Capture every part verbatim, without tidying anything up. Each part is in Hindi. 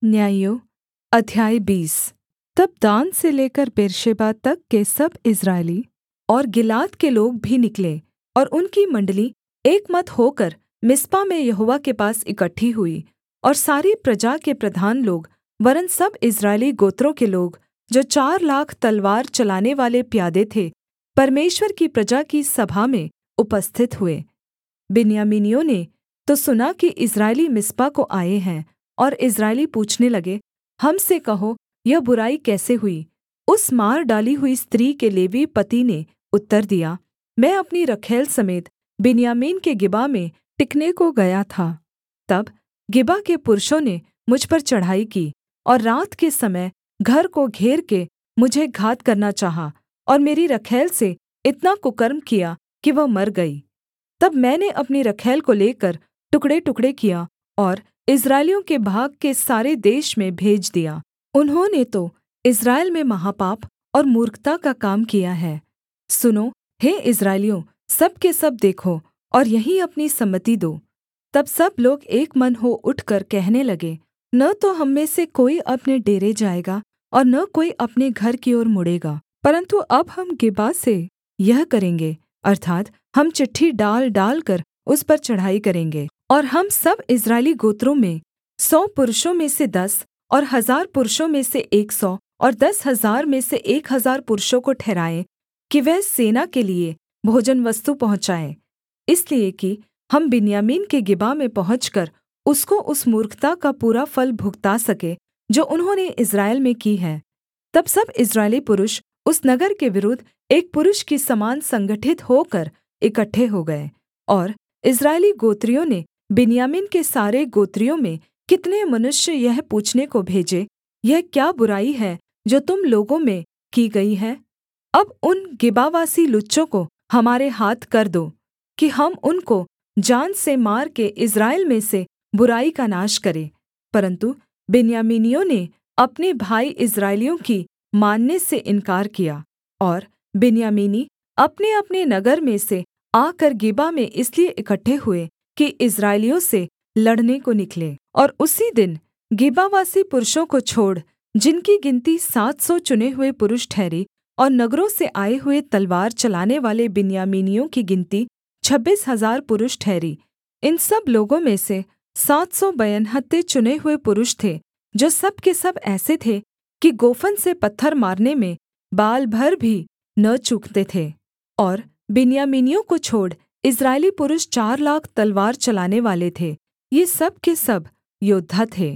न्यायियों अध्याय बीस। तब दान से लेकर बेर्शेबा तक के सब इस्राएली और गिलाद के लोग भी निकले और उनकी मण्डली एकमत होकर मिस्पा में यहोवा के पास इकट्ठी हुई। और सारी प्रजा के प्रधान लोग वरन् सब इस्राएली गोत्रों के लोग जो चार लाख तलवार चलानेवाले प्यादे थे, परमेश्वर की प्रजा की सभा में उपस्थित हुए। बिन्यामीनियों ने तो सुना कि इस्राएली मिस्पा को आए हैं, और इस्राएली पूछने लगे, हम से कहो यह बुराई कैसे हुई। उस मार डाली हुई स्त्री के लेवी पति ने उत्तर दिया, मैं अपनी रखैल समेत बिन्यामीन के गिबा में टिकने को गया था। तब गिबा के पुरुषों ने मुझ पर चढ़ाई की और रात के समय घर को घेर के मुझे घात करना चाहा, और मेरी रखैल से इतना कुकर्म किया कि वह मर गई। तब मैंने अपनी रखैल को लेकर टुकड़ेटुकड़े किया और इस्राएलियों के भाग के सारे देश में भेज दिया। उन्होंने तो इस्राएल में महापाप और मूर्खता का काम किया है। सुनो, हे इस्राएलियों, सब के सब देखो और यहीं अपनी सम्मति दो। तब सब लोग एक मन हो उठकर कहने लगे, न तो हम में से कोई अपने डेरे जाएगा और न कोई अपने घर की ओर मुड़ेगा, परन्तु अब हम गिबा से यह करेंगे, अर्थात् हम चिट्ठी डाल डालकर उस पर चढ़ाई करेंगे। और हम सब इस्राएली गोत्रों में सौ पुरुषों में से दस और हजार पुरुषों में से एक सौ और दस हजार में से एक हजार पुरुषों को ठहराएँ कि वह सेना के लिए भोजन वस्तु पहुँचाए, इसलिए कि हम बिन्यामीन के गिबा में पहुँचकर उसको उस मूर्खता का पूरा फल भुगता सके जो उन्होंने इस्राएल में की है। तब सब इस्राएली पुरुष उस नगर के विरुद्ध एक पुरुष की समान संगठित होकर इकट्ठे हो गए। और इस्राएली गोत्रियों ने बिन्यामीन के सारे गोत्रियों में कितने मनुष्य यह पूछने को भेजे, यह क्या बुराई है जो तुम लोगों में की गई है। अब उन गिबावासी लुच्चों को हमारे हाथ कर दो कि हम उनको जान से मार के इस्राएल में से बुराई का नाश करें। परन्तु बिन्यामीनियों ने अपने भाई इस्राएलियों की मानने से इन्कार किया, और बिन्यामीनी अपने-अपने नगर में से आकर गिबा में इसलिए इकट्ठे हुए कि इस्राएलियों से लड़ने को निकले। और उसी दिन गिबावासी पुरुषों को छोड़, जिनकी गिनती सात सौ चुने हुए पुरुष ठहरी, और नगरों से आए हुए तलवार चलाने वाले बिन्यामीनियों की गिनती छब्बीस हजार पुरुष ठहरी। इन सब लोगों में से सात सौ बयंहत्ते चुने हुए पुरुष थे, जो सब के सब ऐसे थे कि गोफन से पत्थर मारने में बाल भर भी न चूकते थे। और बिन्यामीनियों को छोड़ इस्राएली पुरुष चार लाख तलवार चलाने वाले थे, ये सब के सब योद्धा थे।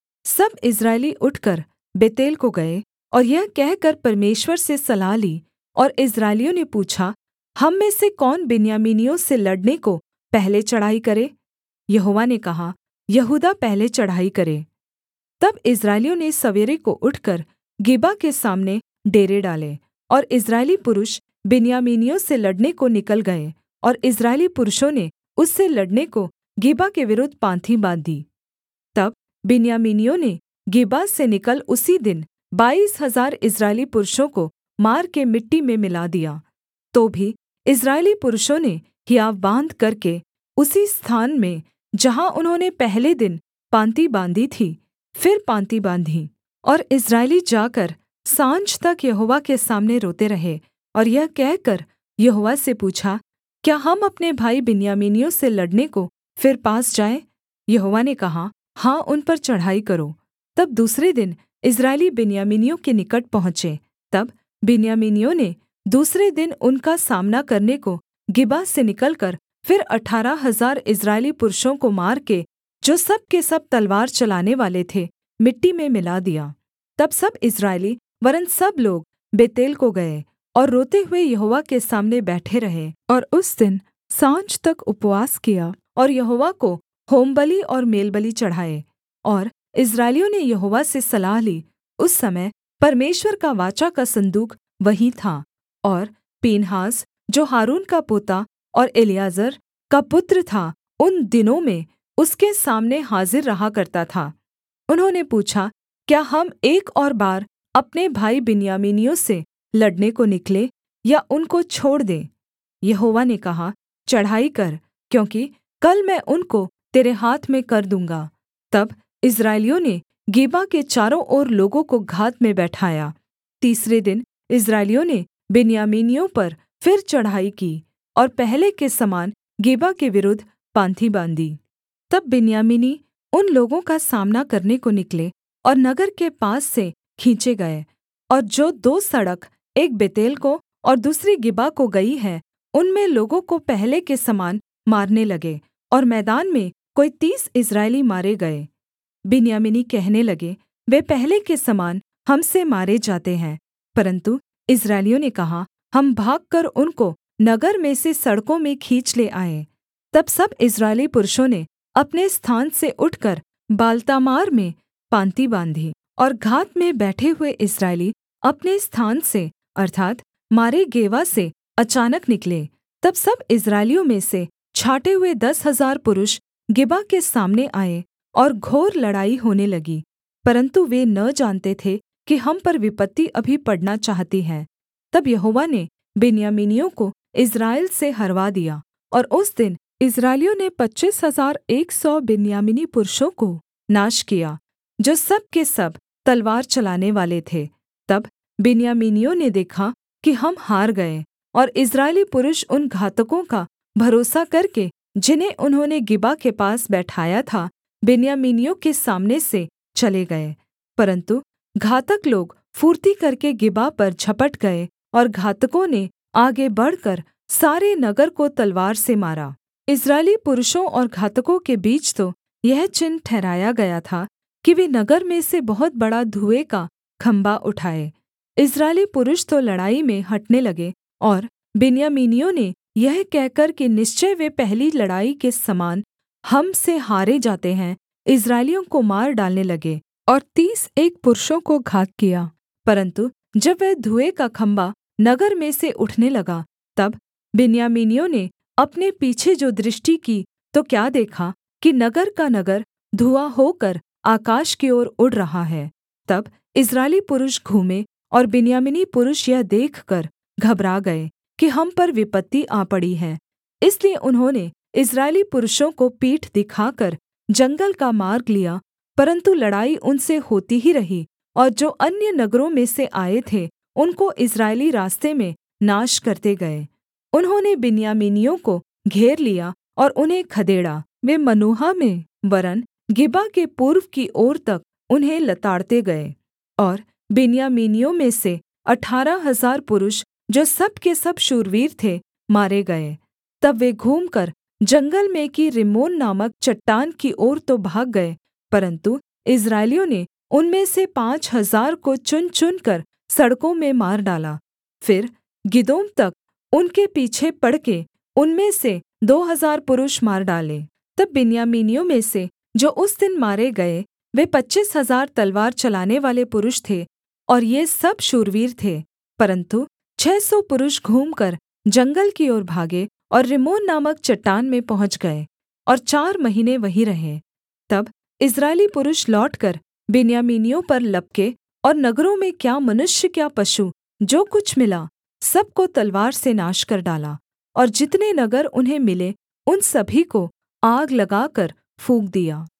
सब इस्राएली उठकर बेतेल को गए और यह कहकर परमेश्वर से सलाह ली। और इस्राएलियों ने पूछा, हम में से कौन बिन्यामीनियों से लड़ने को पहले चढ़ाई करे। यहोवा ने कहा, यहूदा पहले चढ़ाई करे। तब इस्राएलियों ने सवेरे को उठकर गिबा के सामने डेरे डाले, और इस्राएली पुरुष बिन्यामीनियों से लड़ने को निकल गए, और इस्राएली पुरुषों ने उससे लड़ने को गिबा के विरुद्ध पाँति बाँधी। तब बिन्यामीनियों ने गिबा से निकल उसी दिन बाईस हजार इस्राएली पुरुषों को मार के मिट्टी में मिला दिया। तो भी इस्राएली पुरुषों ने हियाव बाँध करके उसी स्थान में जहाँ उन्होंने पहले दिन पाँति बाँधी थी, फिर पाँति बाँधी। और इस्राएली जाकर साँझ तक यहोवा के सामने रोते रहे, और यह कहकर यहोवा से पूछा, क्या हम अपने भाई बिन्यामीनियों से लड़ने को फिर पास जाएँ। यहोवा ने कहा, हाँ, उन पर चढ़ाई करो। तब दूसरे दिन इस्राएली बिन्यामीनियों के निकट पहुँचे। तब बिन्यामीनियों ने दूसरे दिन उनका सामना करने को गिबा से निकलकर फिर अठारह हजार इस्राएली पुरुषों को मार के, जो सब के सब तलवार चलाने वाले थे, मिट्टी में मिला दिया। तब सब इस्राएली वरन् सब लोग बेतेल को गए और रोते हुए यहोवा के सामने बैठे रहे, और उस दिन साँझ तक उपवास किया और यहोवा को होमबलि और मेलबलि चढ़ाए। और इस्राएलियों ने यहोवा से सलाह ली। उस समय परमेश्वर का वाचा का सन्दूक वहीं था, और पीनहास जो हारून का पोता और एलीआजर का पुत्र था, उन दिनों में उसके सामने हाजिर रहा करता था। उन्होंने पूछा, क्या हम एक और बार अपने भाई बिन्यामीनियों से लड़ने को निकलें या उनको छोड़ दें। यहोवा ने कहा, चढ़ाई कर, क्योंकि कल मैं उनको तेरे हाथ में कर दूँगा। तब इस्राएलियों ने गिबा के चारों ओर लोगों को घात में बैठाया। तीसरे दिन इस्राएलियों ने बिन्यामीनियों पर फिर चढ़ाई की और पहले के समान गिबा के विरुद्ध पाँति बाँधी। तब बिन्यामीनी उन लोगों का सामना करने को निकले और नगर के पास से खींचे गए, और जो दो सड़क एक बेतेल को और दूसरी गिबा को गई है, उनमें लोगों को पहले के समान मारने लगे, और मैदान में कोई तीस इस्राएली मारे गए। बिन्यामीनी कहने लगे, वे पहले के समान हम से मारे जाते हैं। परन्तु इस्राएलियों ने कहा, हम भागकर उनको नगर में से सड़कों में खींच ले आएँ। तब सब इस्राएली पुरुषों ने अपने स्थान से उठकर बालतामार में पाँति बाँधी, और घात में बैठे हुए इस्राएली अपने स्थान से अर्थात् मारे गेवा से अचानक निकले। तब सब इस्राएलियों में से छाँटे हुए दस हजार पुरुष गिबा के सामने आए, और घोर लड़ाई होने लगी, परन्तु वे न जानते थे कि हम पर विपत्ति अभी पड़ना चाहती है। तब यहोवा ने बिन्यामीनियों को इस्राएल से हरवा दिया, और उस दिन इस्राएलियों ने पच्चीस हजार एक सौ बिन्यामीनी पुरुषों को नाश किया, जो सब के सब तलवार चलाने वाले थे। तब बिन्यामीनियों ने देखा कि हम हार गए, और इस्राएली पुरुष उन घातकों का भरोसा करके, जिन्हें उन्होंने गिबा के पास बैठाया था, बिन्यामीनियों के सामने से चले गए। परन्तु घातक लोग फुर्ती करके गिबा पर झपट गए, और घातकों ने आगे बढ़कर सारे नगर को तलवार से मारा। इस्राएली पुरुषों और घातकों के बीच तो यह चिन्ह ठहराया गया था कि वे नगर में से बहुत बड़ा धुएँ का खम्भा उठाए। इस्राएली पुरुष तो लड़ाई में हटने लगे, और बिन्यामीनियों ने यह कहकर कि निश्चय वे पहली लड़ाई के समान हम से हारे जाते हैं, इस्राएलियों को मार डालने लगे, और तीस एक पुरुषों को घात किया। परन्तु जब वह धुएँ का खम्भा नगर में से उठने लगा, तब बिन्यामीनियों ने अपने पीछे जो दृष्टि की, तो क्या देखा कि नगर का नगर धुआँ होकर आकाश की ओर उड़ रहा है। तब इस्राएली पुरुष घूमे, और बिन्यामीनी पुरुष यह देखकर घबरा गए कि हम पर विपत्ति आ पड़ी है। इसलिए उन्होंने इस्राएली पुरुषों को पीठ दिखाकर जंगल का मार्ग लिया, परन्तु लड़ाई उनसे होती ही रही, और जो अन्य नगरों में से आए थे, उनको इस्राएली रास्ते में नाश करते गए। उन्होंने बिन्यामीनियों को घेर लिया और उन्हें खदेड़ा। वे मनुहा में वरन् गिबा के पूर्व की ओर तक उन्हें लताड़ते गए, और बिन्यामीनियों में से अठारह हजार पुरुष, जो सब के सब शूरवीर थे, मारे गए। तब वे घूमकर जंगल में की रिम्मोन नामक चट्टान की ओर तो भाग गए, परन्तु इस्राएलियों ने उनमें से पाँच हजार को चुन चुनकर सड़कों में मार डाला। फिर गिदोम तक उनके पीछे पड़ के उनमें से दो हजार पुरुष मार डाले। तब बिन्यामीनियों में से जो उस दिन मारे गए, वे पच्चीस हजार तलवार चलाने वाले पुरुष थे, और ये सब शूरवीर थे। परन्तु छः सौ पुरुष घूमकर जंगल की ओर भागे और रिम्मोन नामक चट्टान में पहुँच गए, और चार महीने वहीं रहे। तब इस्राएली पुरुष लौटकर बिन्यामीनियों पर लपके, और नगरों में क्या मनुष्य क्या पशु जो कुछ मिला, सब को तलवार से नाश कर डाला, और जितने नगर उन्हें मिले उन सभी को आग लगाकर फूँक दिया।